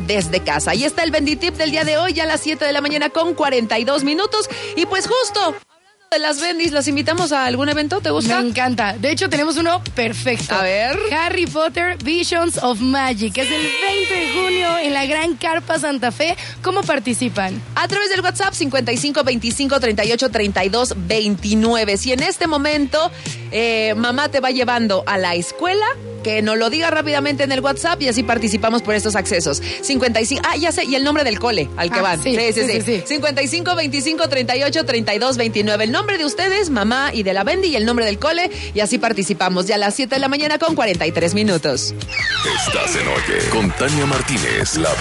desde casa. Ahí está el Benditip del día de hoy, ya a las 7 de la mañana con 42 minutos. Y pues justo de las bendis, ¿las invitamos a algún evento? ¿Te gusta? Me encanta. De hecho, tenemos uno perfecto. A ver. Harry Potter Visions of Magic. Es el 20 de junio en la Gran Carpa Santa Fe. ¿Cómo participan? A través del WhatsApp 55 25 38 32 29. Si en este momento mamá te va llevando a la escuela, que nos lo diga rápidamente en el WhatsApp y así participamos por estos accesos. 55, ya sé, y el nombre del cole al que van. Sí. 55 25 38 32 29. El nombre de ustedes, mamá y de la Bendy, y el nombre del cole, y así participamos. Ya a las 7 de la mañana con 43 minutos. Estás en Oye con Tania Martínez, la